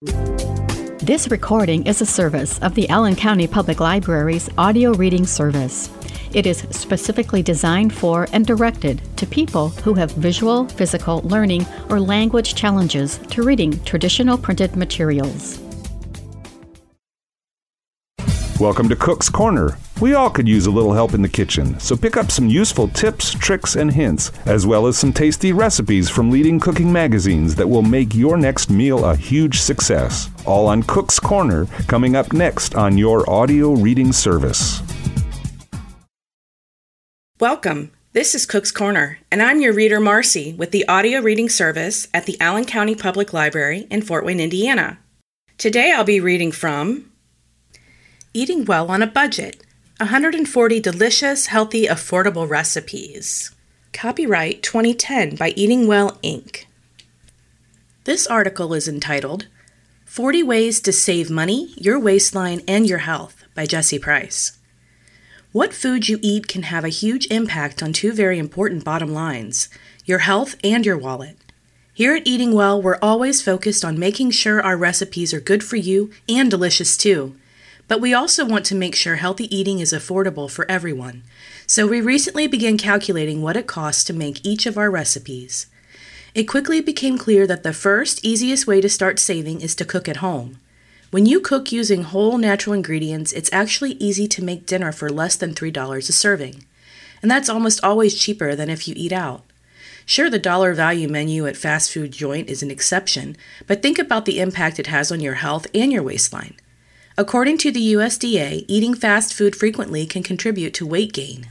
This recording is a service of the Allen County Public Library's audio reading service. It is specifically designed for and directed to people who have visual, physical, learning, or language challenges to reading traditional printed materials. Welcome to Cook's Corner. We all could use a little help in the kitchen, so pick up some useful tips, tricks, and hints, as well as some tasty recipes from leading cooking magazines that will make your next meal a huge success. All on Cook's Corner, coming up next on your audio reading service. Welcome. This is Cook's Corner, and I'm your reader, Marcy, with the audio reading service at the Allen County Public Library in Fort Wayne, Indiana. Today I'll be reading from Eating Well on a Budget, 140 Delicious, Healthy, Affordable Recipes. Copyright 2010 by Eating Well, Inc. This article is entitled 40 Ways to Save Money, Your Waistline, and Your Health by Jesse Price. What food you eat can have a huge impact on two very important bottom lines, your health and your wallet. Here at Eating Well, we're always focused on making sure our recipes are good for you and delicious too. But we also want to make sure healthy eating is affordable for everyone. So we recently began calculating what it costs to make each of our recipes. It quickly became clear that the first, easiest way to start saving is to cook at home. When you cook using whole natural ingredients, it's actually easy to make dinner for less than $3 a serving. And that's almost always cheaper than if you eat out. Sure, the dollar value menu at fast food joint is an exception, but think about the impact it has on your health and your waistline. According to the USDA, eating fast food frequently can contribute to weight gain.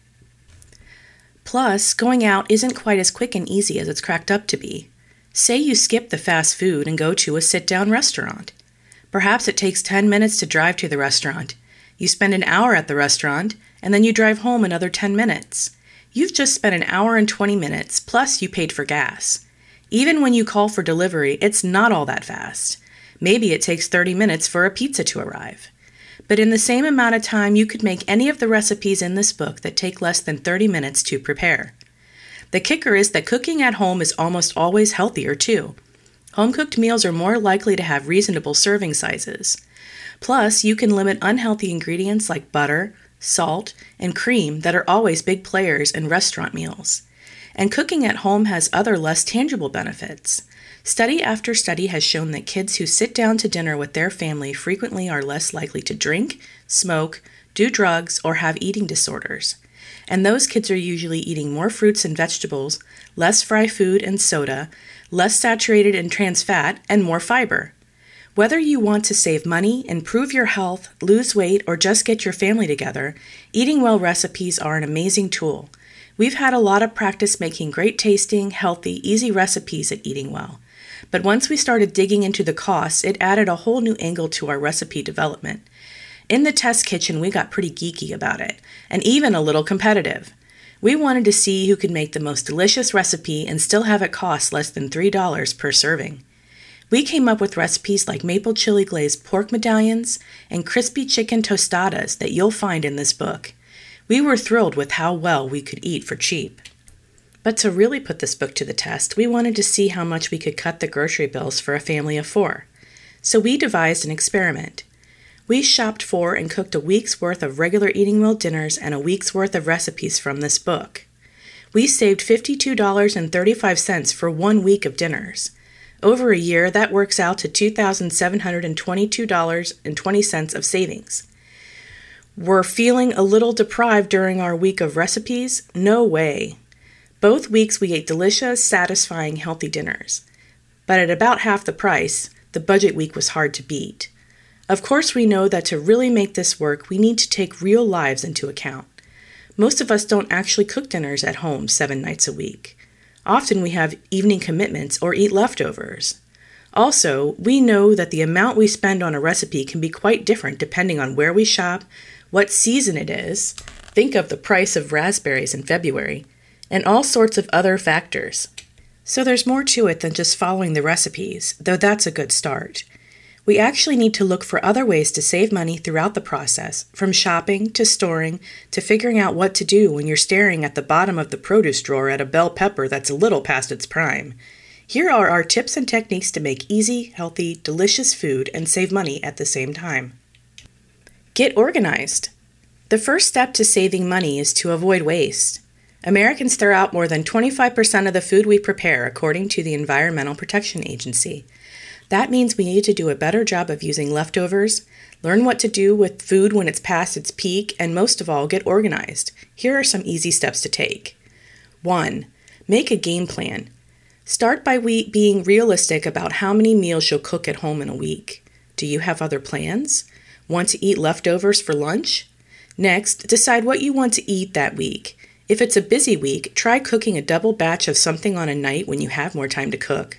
Plus, going out isn't quite as quick and easy as it's cracked up to be. Say you skip the fast food and go to a sit-down restaurant. Perhaps it takes 10 minutes to drive to the restaurant. You spend an hour at the restaurant, and then you drive home another 10 minutes. You've just spent an hour and 20 minutes, plus you paid for gas. Even when you call for delivery, it's not all that fast. Maybe it takes 30 minutes for a pizza to arrive. But in the same amount of time, you could make any of the recipes in this book that take less than 30 minutes to prepare. The kicker is that cooking at home is almost always healthier too. Home-cooked meals are more likely to have reasonable serving sizes. Plus, you can limit unhealthy ingredients like butter, salt, and cream that are always big players in restaurant meals. And cooking at home has other less tangible benefits. Study after study has shown that kids who sit down to dinner with their family frequently are less likely to drink, smoke, do drugs, or have eating disorders. And those kids are usually eating more fruits and vegetables, less fried food and soda, less saturated and trans fat, and more fiber. Whether you want to save money, improve your health, lose weight, or just get your family together, Eating Well recipes are an amazing tool. We've had a lot of practice making great tasting, healthy, easy recipes at Eating Well. But once we started digging into the costs, it added a whole new angle to our recipe development. In the test kitchen, we got pretty geeky about it, and even a little competitive. We wanted to see who could make the most delicious recipe and still have it cost less than $3 per serving. We came up with recipes like maple chili glazed pork medallions and crispy chicken tostadas that you'll find in this book. We were thrilled with how well we could eat for cheap. But to really put this book to the test, we wanted to see how much we could cut the grocery bills for a family of 4. So we devised an experiment. We shopped for and cooked a week's worth of regular Eating Well dinners and a week's worth of recipes from this book. We saved $52.35 for 1 week of dinners. Over a year, that works out to $2,722.20 of savings. We're feeling a little deprived during our week of recipes? No way. Both weeks we ate delicious, satisfying, healthy dinners. But at about half the price, the budget week was hard to beat. Of course, we know that to really make this work, we need to take real lives into account. Most of us don't actually cook dinners at home 7 nights a week. Often we have evening commitments or eat leftovers. Also, we know that the amount we spend on a recipe can be quite different depending on where we shop, what season it is, think of the price of raspberries in February, and all sorts of other factors. So there's more to it than just following the recipes, though that's a good start. We actually need to look for other ways to save money throughout the process, from shopping to storing to figuring out what to do when you're staring at the bottom of the produce drawer at a bell pepper that's a little past its prime. Here are our tips and techniques to make easy, healthy, delicious food and save money at the same time. Get organized. The first step to saving money is to avoid waste. Americans throw out more than 25% of the food we prepare, according to the Environmental Protection Agency. That means we need to do a better job of using leftovers, learn what to do with food when it's past its peak, and most of all, get organized. Here are some easy steps to take. 1. Make a game plan. Start by being realistic about how many meals you'll cook at home in a week. Do you have other plans? Want to eat leftovers for lunch? Next, decide what you want to eat that week. If it's a busy week, try cooking a double batch of something on a night when you have more time to cook.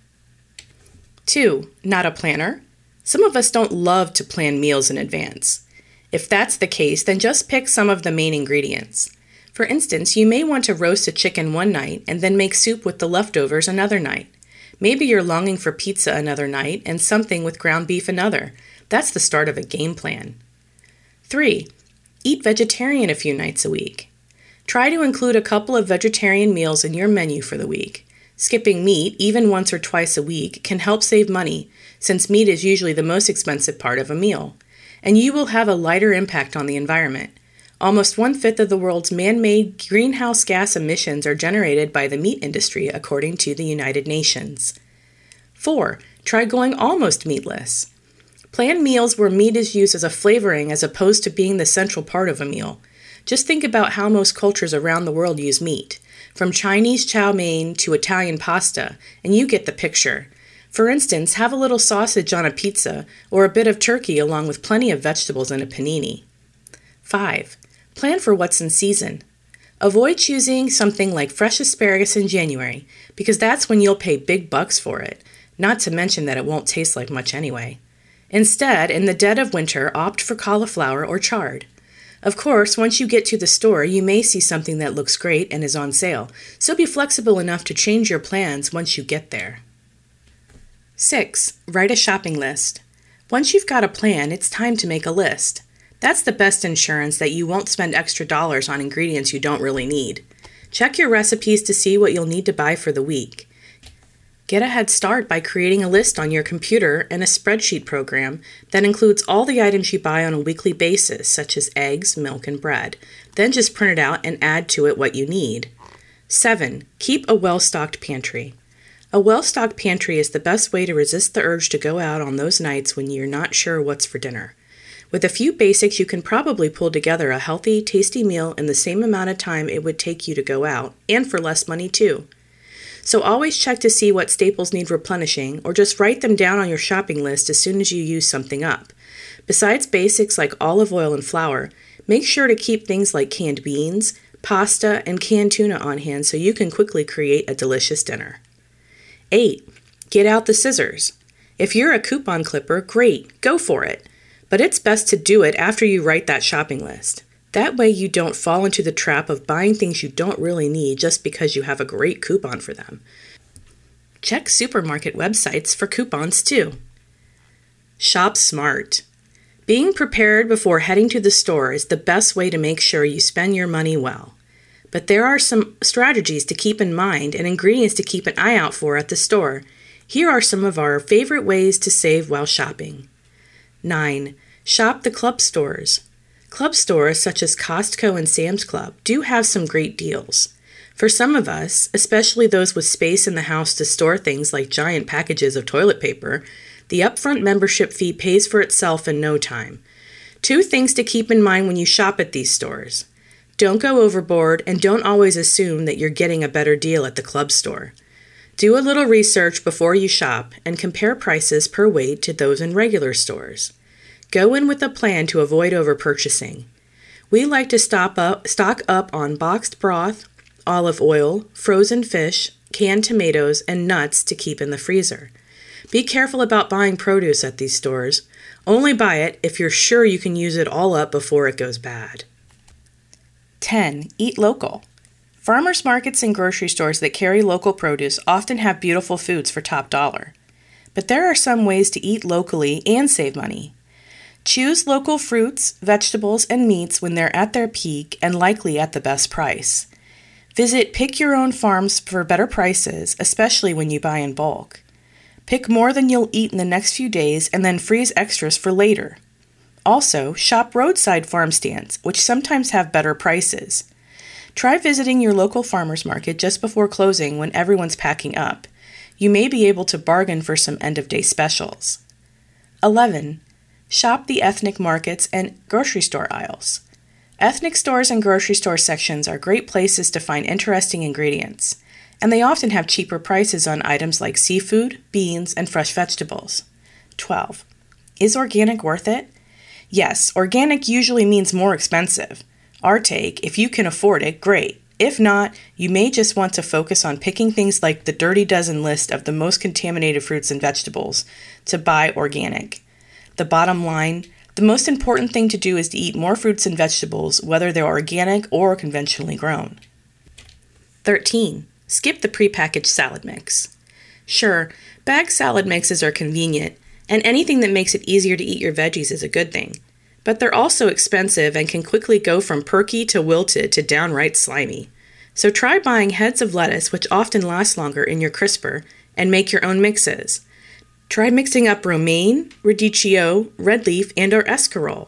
2. Not a planner? Some of us don't love to plan meals in advance. If that's the case, then just pick some of the main ingredients. For instance, you may want to roast a chicken one night and then make soup with the leftovers another night. Maybe you're longing for pizza another night and something with ground beef another. That's the start of a game plan. 3. Eat vegetarian a few nights a week. Try to include a couple of vegetarian meals in your menu for the week. Skipping meat, even once or twice a week, can help save money, since meat is usually the most expensive part of a meal. And you will have a lighter impact on the environment. Almost 1/5 of the world's man-made greenhouse gas emissions are generated by the meat industry, according to the United Nations. 4. Try going almost meatless. Plan meals where meat is used as a flavoring as opposed to being the central part of a meal. Just think about how most cultures around the world use meat, from Chinese chow mein to Italian pasta, and you get the picture. For instance, have a little sausage on a pizza or a bit of turkey along with plenty of vegetables in a panini. 5. Plan for what's in season. Avoid choosing something like fresh asparagus in January, because that's when you'll pay big bucks for it, not to mention that it won't taste like much anyway. Instead, in the dead of winter, opt for cauliflower or chard. Of course, once you get to the store, you may see something that looks great and is on sale, so be flexible enough to change your plans once you get there. 6. Write a shopping list. Once you've got a plan, it's time to make a list. That's the best insurance that you won't spend extra dollars on ingredients you don't really need. Check your recipes to see what you'll need to buy for the week. Get a head start by creating a list on your computer and a spreadsheet program that includes all the items you buy on a weekly basis, such as eggs, milk, and bread. Then just print it out and add to it what you need. 7. Keep a well-stocked pantry. A well-stocked pantry is the best way to resist the urge to go out on those nights when you're not sure what's for dinner. With a few basics, you can probably pull together a healthy, tasty meal in the same amount of time it would take you to go out, and for less money too. So always check to see what staples need replenishing, or just write them down on your shopping list as soon as you use something up. Besides basics like olive oil and flour, make sure to keep things like canned beans, pasta, and canned tuna on hand so you can quickly create a delicious dinner. 8. Get out the scissors. If you're a coupon clipper, great, go for it. But it's best to do it after you write that shopping list. That way you don't fall into the trap of buying things you don't really need just because you have a great coupon for them. Check supermarket websites for coupons too. Shop smart. Being prepared before heading to the store is the best way to make sure you spend your money well. But there are some strategies to keep in mind and ingredients to keep an eye out for at the store. Here are some of our favorite ways to save while shopping. 9. Shop the club stores. Club stores such as Costco and Sam's Club do have some great deals. For some of us, especially those with space in the house to store things like giant packages of toilet paper, the upfront membership fee pays for itself in no time. 2 things to keep in mind when you shop at these stores. Don't go overboard and don't always assume that you're getting a better deal at the club store. Do a little research before you shop and compare prices per weight to those in regular stores. Go in with a plan to avoid overpurchasing. We like to stock up on boxed broth, olive oil, frozen fish, canned tomatoes, and nuts to keep in the freezer. Be careful about buying produce at these stores. Only buy it if you're sure you can use it all up before it goes bad. 10. Eat local. Farmers markets and grocery stores that carry local produce often have beautiful foods for top dollar. But there are some ways to eat locally and save money. Choose local fruits, vegetables, and meats when they're at their peak and likely at the best price. Visit Pick Your Own Farms for better prices, especially when you buy in bulk. Pick more than you'll eat in the next few days and then freeze extras for later. Also, shop roadside farm stands, which sometimes have better prices. Try visiting your local farmer's market just before closing when everyone's packing up. You may be able to bargain for some end-of-day specials. 11. Shop the ethnic markets and grocery store aisles. Ethnic stores and grocery store sections are great places to find interesting ingredients, and they often have cheaper prices on items like seafood, beans, and fresh vegetables. 12. Is organic worth it? Yes, organic usually means more expensive. Our take, if you can afford it, great. If not, you may just want to focus on picking things like the Dirty Dozen list of the most contaminated fruits and vegetables to buy organic. The bottom line, the most important thing to do is to eat more fruits and vegetables, whether they're organic or conventionally grown. 13. Skip the prepackaged salad mix. Sure, bagged salad mixes are convenient, and anything that makes it easier to eat your veggies is a good thing. But they're also expensive and can quickly go from perky to wilted to downright slimy. So try buying heads of lettuce, which often last longer in your crisper, and make your own mixes. Try mixing up romaine, radicchio, red leaf, and or escarole.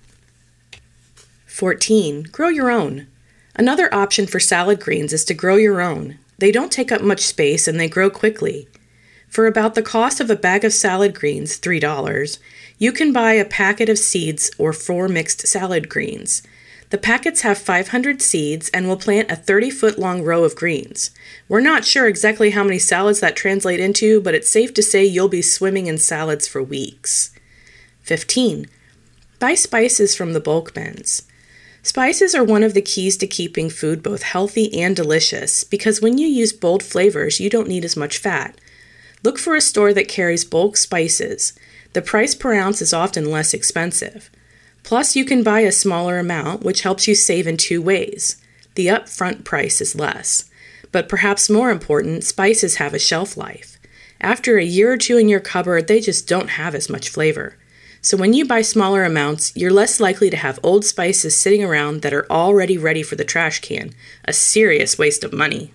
14. Grow your own. Another option for salad greens is to grow your own. They don't take up much space and they grow quickly. For about the cost of a bag of salad greens, $3, you can buy a packet of seeds or 4 mixed salad greens. The packets have 500 seeds and will plant a 30-foot-long row of greens. We're not sure exactly how many salads that translate into, but it's safe to say you'll be swimming in salads for weeks. 15. Buy spices from the bulk bins. Spices are one of the keys to keeping food both healthy and delicious because when you use bold flavors, you don't need as much fat. Look for a store that carries bulk spices. The price per ounce is often less expensive. Plus, you can buy a smaller amount, which helps you save in 2 ways. The upfront price is less. But perhaps more important, spices have a shelf life. After a year or 2 in your cupboard, they just don't have as much flavor. So when you buy smaller amounts, you're less likely to have old spices sitting around that are already ready for the trash can, a serious waste of money.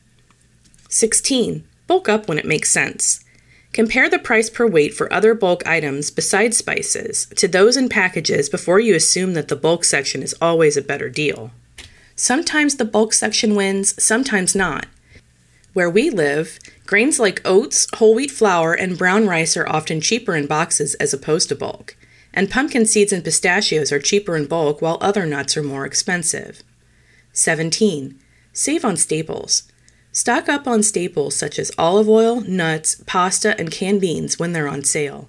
16. Bulk up when it makes sense. Compare the price per weight for other bulk items besides spices to those in packages before you assume that the bulk section is always a better deal. Sometimes the bulk section wins, sometimes not. Where we live, grains like oats, whole wheat flour, and brown rice are often cheaper in boxes as opposed to bulk, and pumpkin seeds and pistachios are cheaper in bulk while other nuts are more expensive. 17. Save on staples. Stock up on staples such as olive oil, nuts, pasta, and canned beans when they're on sale.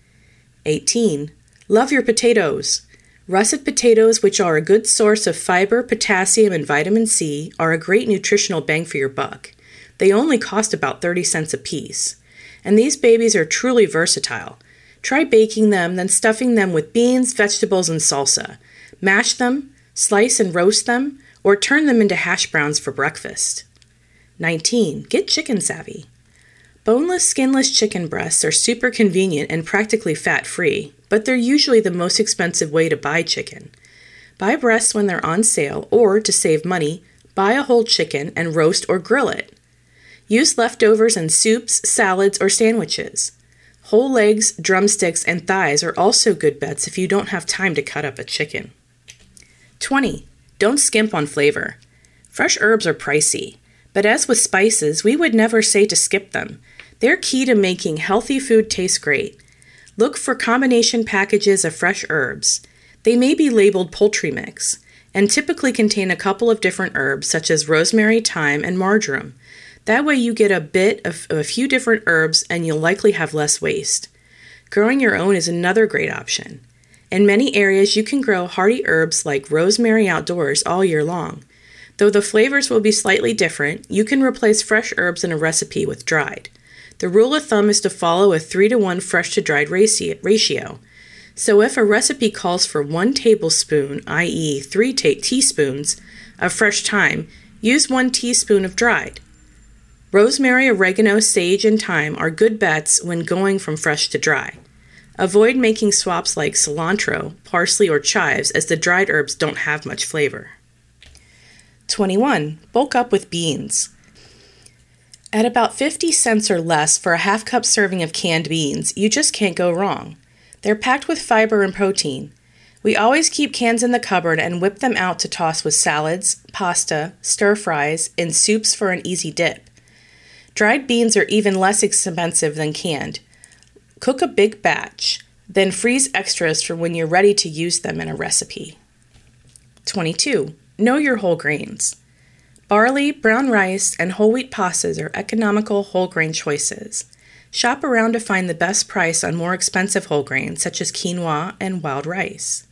18. Love your potatoes. Russet potatoes, which are a good source of fiber, potassium, and vitamin C, are a great nutritional bang for your buck. They only cost about 30 cents a piece. And these babies are truly versatile. Try baking them, then stuffing them with beans, vegetables, and salsa. Mash them, slice and roast them, or turn them into hash browns for breakfast. 19. Get chicken savvy. Boneless, skinless chicken breasts are super convenient and practically fat-free, but they're usually the most expensive way to buy chicken. Buy breasts when they're on sale, or, to save money, buy a whole chicken and roast or grill it. Use leftovers in soups, salads, or sandwiches. Whole legs, drumsticks, and thighs are also good bets if you don't have time to cut up a chicken. 20. Don't skimp on flavor. Fresh herbs are pricey. But as with spices, we would never say to skip them. They're key to making healthy food taste great. Look for combination packages of fresh herbs. They may be labeled poultry mix, and typically contain a couple of different herbs such as rosemary, thyme, and marjoram. That way you get a bit of a few different herbs and you'll likely have less waste. Growing your own is another great option. In many areas, you can grow hardy herbs like rosemary outdoors all year long. Though the flavors will be slightly different, you can replace fresh herbs in a recipe with dried. The rule of thumb is to follow a 3-to-1 fresh to dried ratio. So if a recipe calls for 1 tablespoon, i.e. 3 teaspoons, of fresh thyme, use 1 teaspoon of dried. Rosemary, oregano, sage, and thyme are good bets when going from fresh to dry. Avoid making swaps like cilantro, parsley, or chives as the dried herbs don't have much flavor. 21. Bulk up with beans. At about 50 cents or less for a half-cup serving of canned beans, you just can't go wrong. They're packed with fiber and protein. We always keep cans in the cupboard and whip them out to toss with salads, pasta, stir-fries, and soups for an easy dip. Dried beans are even less expensive than canned. Cook a big batch, then freeze extras for when you're ready to use them in a recipe. 22. Know your whole grains. Barley, brown rice, and whole wheat pastas are economical whole grain choices. Shop around to find the best price on more expensive whole grains such as quinoa and wild rice.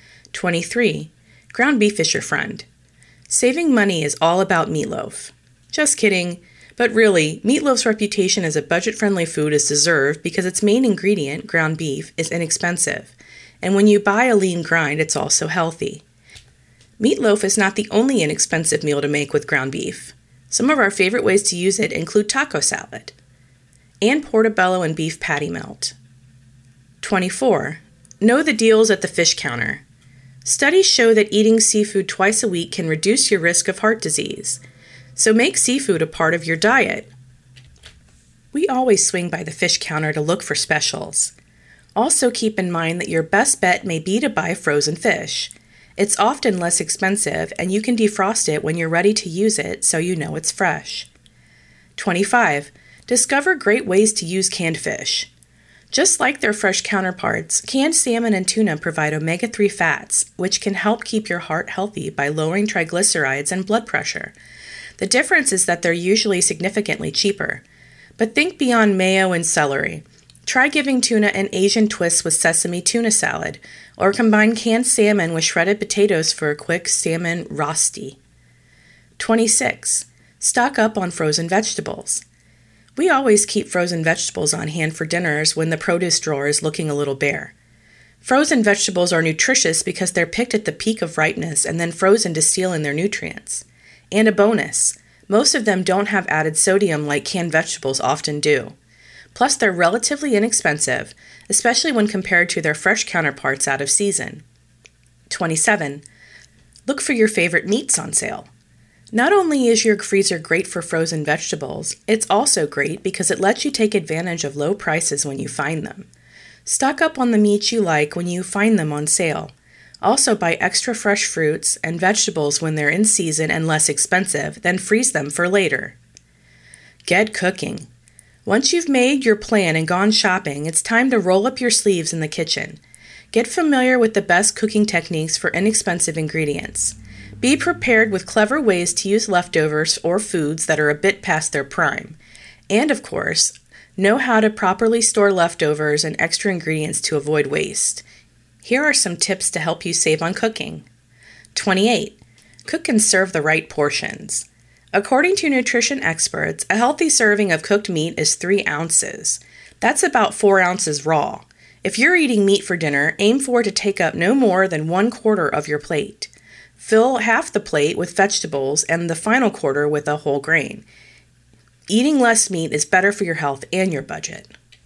23. Ground beef is your friend. Saving money is all about meatloaf. Just kidding, but really, meatloaf's reputation as a budget-friendly food is deserved because its main ingredient, ground beef, is inexpensive, and when you buy a lean grind, it's also healthy. Meatloaf is not the only inexpensive meal to make with ground beef. Some of our favorite ways to use it include taco salad and portobello and beef patty melt. 24. Know the deals at the fish counter. Studies show that eating seafood twice a week can reduce your risk of heart disease, so make seafood a part of your diet. We always swing by the fish counter to look for specials. Also keep in mind that your best bet may be to buy frozen fish. It's often less expensive, and you can defrost it when you're ready to use it so you know it's fresh. 25. Discover great ways to use canned fish. Just like their fresh counterparts, canned salmon and tuna provide omega-3 fats, which can help keep your heart healthy by lowering triglycerides and blood pressure. The difference is that they're usually significantly cheaper. But think beyond mayo and celery. Try giving tuna an Asian twist with sesame tuna salad, or combine canned salmon with shredded potatoes for a quick salmon rosti. 26. Stock up on frozen vegetables. We always keep frozen vegetables on hand for dinners when the produce drawer is looking a little bare. Frozen vegetables are nutritious because they're picked at the peak of ripeness and then frozen to seal in their nutrients. And a bonus, most of them don't have added sodium like canned vegetables often do. Plus, they're relatively inexpensive, especially when compared to their fresh counterparts out of season. 27. Look for your favorite meats on sale. Not only is your freezer great for frozen vegetables, it's also great because it lets you take advantage of low prices when you find them. Stock up on the meats you like when you find them on sale. Also buy extra fresh fruits and vegetables when they're in season and less expensive, then freeze them for later. Get cooking. Once you've made your plan and gone shopping, it's time to roll up your sleeves in the kitchen. Get familiar with the best cooking techniques for inexpensive ingredients. Be prepared with clever ways to use leftovers or foods that are a bit past their prime. And of course, know how to properly store leftovers and extra ingredients to avoid waste. Here are some tips to help you save on cooking. 28. Cook and serve the right portions. According to nutrition experts, a healthy serving of cooked meat is 3 ounces. That's about 4 ounces raw. If you're eating meat for dinner, aim for it to take up no more than 1/4 of your plate. Fill half the plate with vegetables and the final quarter with a whole grain. Eating less meat is better for your health and your budget.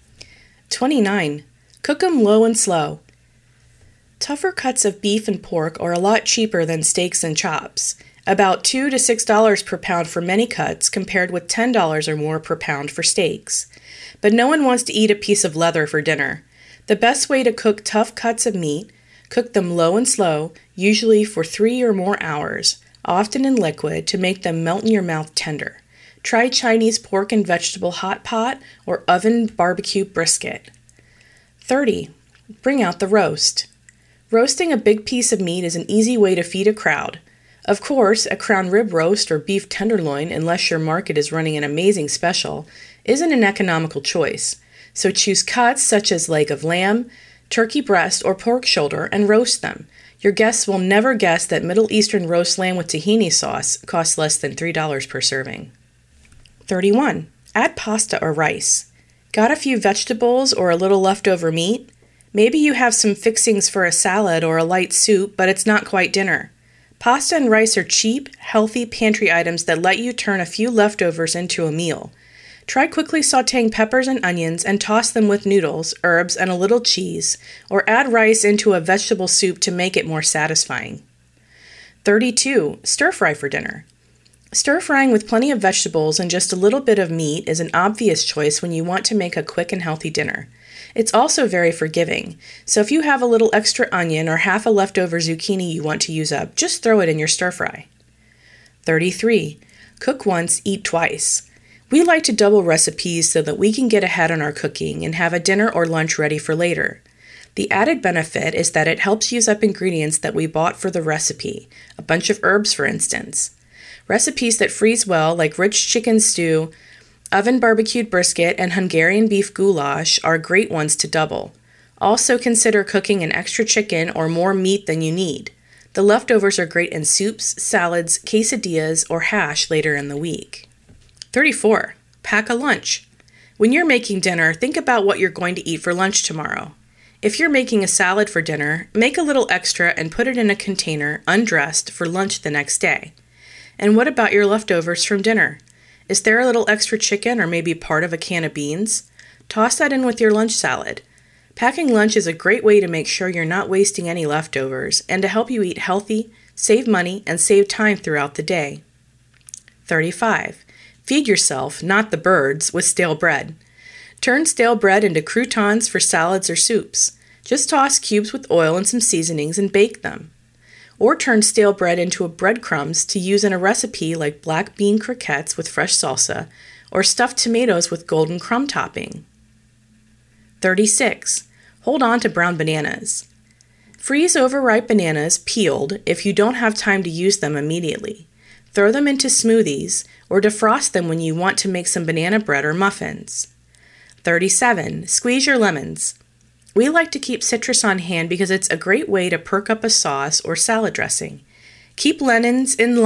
29. Cook them low and slow. Tougher cuts of beef and pork are a lot cheaper than steaks and chops. About $2 to $6 per pound for many cuts compared with $10 or more per pound for steaks. But no one wants to eat a piece of leather for dinner. The best way to cook tough cuts of meat, cook them low and slow, usually for 3 or more hours, often in liquid to make them melt in your mouth tender. Try Chinese pork and vegetable hot pot or oven barbecue brisket. 30. Bring out the roast. Roasting a big piece of meat is an easy way to feed a crowd. Of course, a crown rib roast or beef tenderloin, unless your market is running an amazing special, isn't an economical choice. So choose cuts such as leg of lamb, turkey breast, or pork shoulder and roast them. Your guests will never guess that Middle Eastern roast lamb with tahini sauce costs less than $3 per serving. 31. Add pasta or rice. Got a few vegetables or a little leftover meat? Maybe you have some fixings for a salad or a light soup, but it's not quite dinner. Pasta and rice are cheap, healthy pantry items that let you turn a few leftovers into a meal. Try quickly sautéing peppers and onions and toss them with noodles, herbs, and a little cheese, or add rice into a vegetable soup to make it more satisfying. 32. Stir fry for dinner. Stir frying with plenty of vegetables and just a little bit of meat is an obvious choice when you want to make a quick and healthy dinner. It's also very forgiving, so if you have a little extra onion or half a leftover zucchini you want to use up, just throw it in your stir fry. 33. Cook once, eat twice. We like to double recipes so that we can get ahead on our cooking and have a dinner or lunch ready for later. The added benefit is that it helps use up ingredients that we bought for the recipe, a bunch of herbs for instance. Recipes that freeze well, like rich chicken stew, oven barbecued brisket, and Hungarian beef goulash are great ones to double. Also consider cooking an extra chicken or more meat than you need. The leftovers are great in soups, salads, quesadillas, or hash later in the week. 34. Pack a lunch. When you're making dinner, think about what you're going to eat for lunch tomorrow. If you're making a salad for dinner, make a little extra and put it in a container, undressed, for lunch the next day. And what about your leftovers from dinner? Is there a little extra chicken or maybe part of a can of beans? Toss that in with your lunch salad. Packing lunch is a great way to make sure you're not wasting any leftovers and to help you eat healthy, save money, and save time throughout the day. 35. Feed yourself, not the birds, with stale bread. Turn stale bread into croutons for salads or soups. Just toss cubes with oil and some seasonings and bake them. Or turn stale bread into a breadcrumbs to use in a recipe like black bean croquettes with fresh salsa or stuffed tomatoes with golden crumb topping. 36. Hold on to brown bananas. Freeze overripe bananas, peeled, if you don't have time to use them immediately. Throw them into smoothies or defrost them when you want to make some banana bread or muffins. 37. Squeeze your lemons. We like to keep citrus on hand because it's a great way to perk up a sauce or salad dressing. Keep lemons and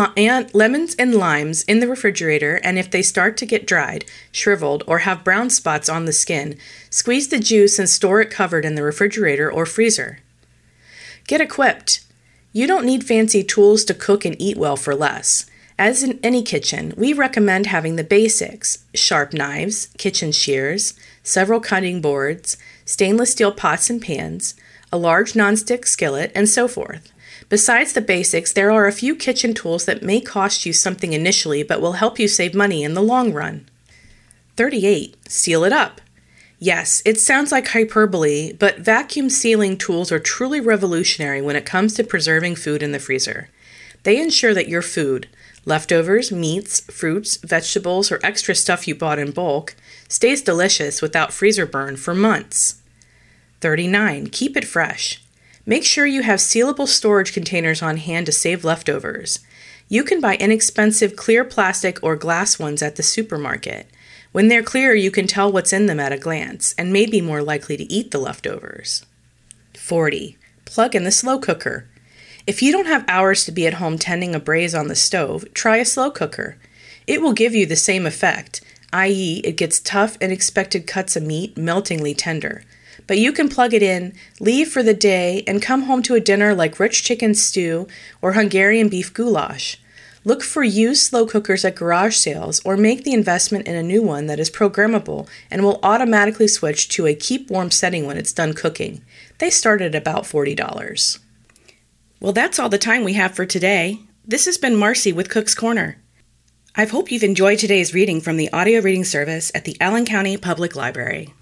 limes in the refrigerator, and if they start to get dried, shriveled, or have brown spots on the skin, squeeze the juice and store it covered in the refrigerator or freezer. Get equipped. You don't need fancy tools to cook and eat well for less. As in any kitchen, we recommend having the basics: sharp knives, kitchen shears, several cutting boards, stainless steel pots and pans, a large nonstick skillet, and so forth. Besides the basics, there are a few kitchen tools that may cost you something initially but will help you save money in the long run. 38. Seal it up. Yes, it sounds like hyperbole, but vacuum sealing tools are truly revolutionary when it comes to preserving food in the freezer. They ensure that your food, leftovers, meats, fruits, vegetables, or extra stuff you bought in bulk, stays delicious without freezer burn for months. 39. Keep it fresh. Make sure you have sealable storage containers on hand to save leftovers. You can buy inexpensive clear plastic or glass ones at the supermarket. When they're clear, you can tell what's in them at a glance and may be more likely to eat the leftovers. 40. Plug in the slow cooker. If you don't have hours to be at home tending a braise on the stove, try a slow cooker. It will give you the same effect, i.e., it gets tough and expected cuts of meat meltingly tender. But you can plug it in, leave for the day, and come home to a dinner like rich chicken stew or Hungarian beef goulash. Look for used slow cookers at garage sales or make the investment in a new one that is programmable and will automatically switch to a keep warm setting when it's done cooking. They start at about $40. Well, that's all the time we have for today. This has been Marcy with Cook's Corner. I hope you've enjoyed today's reading from the audio reading service at the Allen County Public Library.